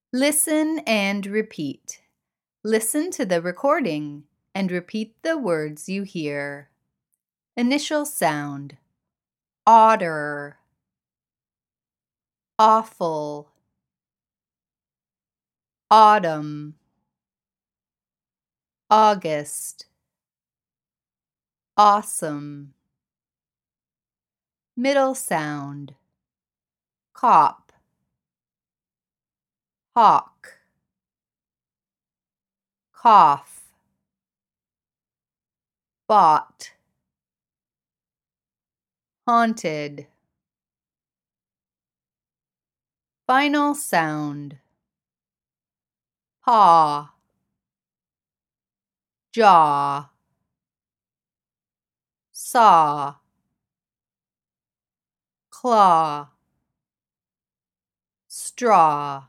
Listen and repeat. Listen to the recording and repeat the words you hear. Initial sound: otter, awful, autumn, August, awesome. Middle sound: cop, hawk, cough, bought, haunted. Final sound: paw, jaw, saw, claw, straw.